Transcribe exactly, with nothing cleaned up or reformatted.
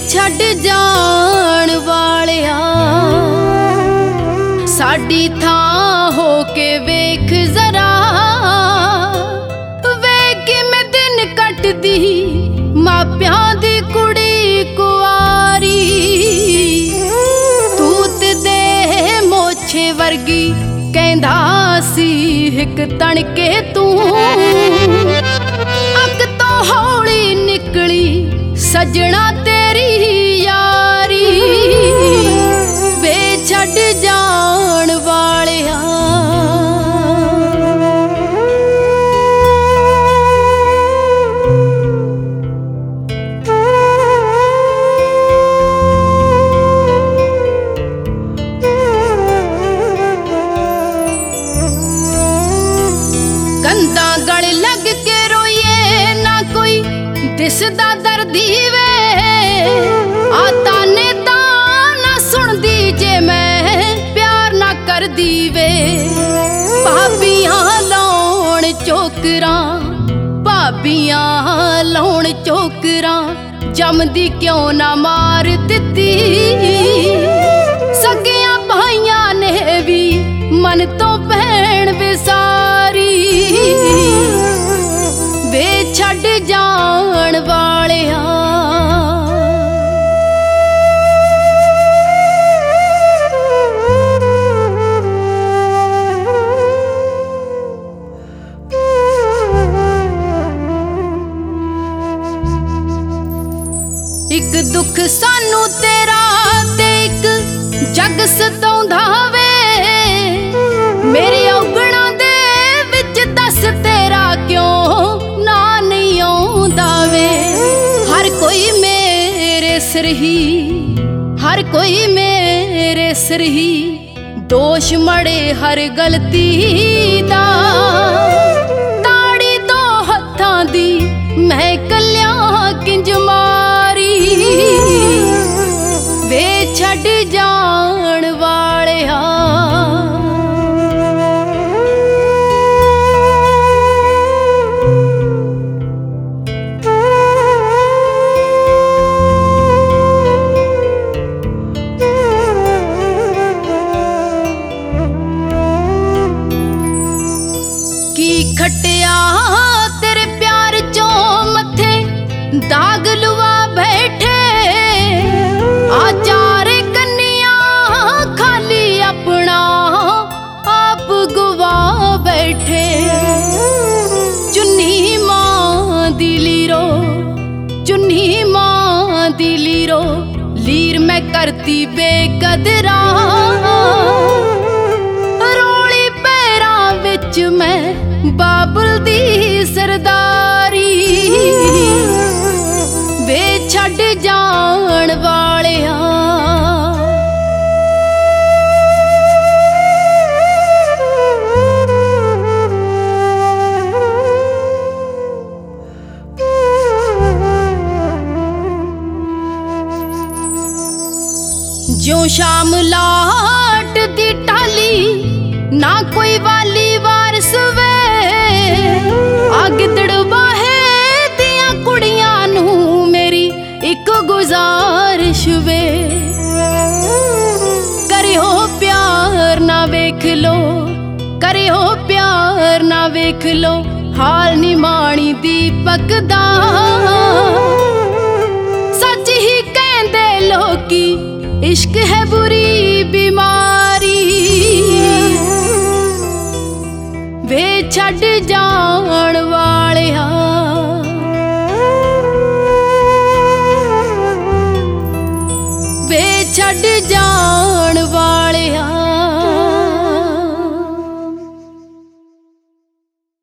छड्ड जाण वालिया साडी थां हो के वेख जरा वे किवें दिन कटदी मापियां दी कुड़ी कुआरी तूत दे मोछे वर्गी कहंदा सी हिक तणके तू अग तो हौली निकली सजना तेरी यारी वे छड्ड जाण वालिया कंधा गल लग के रोइए ना कोई दिसदा दर्दी वे आता ने ना सुनदी जे मैं प्यार ना कर दी वे भाबियां लाउण चोकरां भाबियां लाउण चोकरां जमदी क्यों ना मार दित्ती सगियां भाइयां ने भी मन तो भैण विसारी वे छड्ड जाण वालिया एक दुख सानू तेरा ते एक जग सताउंदा वे मेरे औगणा दे विच दस तेरा क्यों ना नहीं आउंदा वे हर कोई मेरे सिर ही हर कोई मेरे सिर ही दोष मड़े हर गलती दा ताड़ी दो हत्थां दी मैं कल्या किंज मारी वे छड्ड जाण वालिया की खटिया तेरे प्यार चों मथे दाग लुआ बैठे आचारे कन्या खाली अपना आप गुवा बैठे चुन्नी मां दी लीरो चुन्नी मां दी लीरो लीर मैं करती बेकदरा रोली पैरां विच मैं बाबुल दी सरदारी वे छड्ड जाण वालिया जो शाम लाट दी टाली ना कोई वाली वारस वे गिदड़ बाहे दियां कुड़ियां नू मेरी एक गुजारिश वे करियो प्यार ना वेख लो करियो प्यार ना वेख लो हाल नी माणी दीपक दा सच ही कहंदे लोकी इश्क है बुरी बीमारी वे छड्ड जाण वालिया।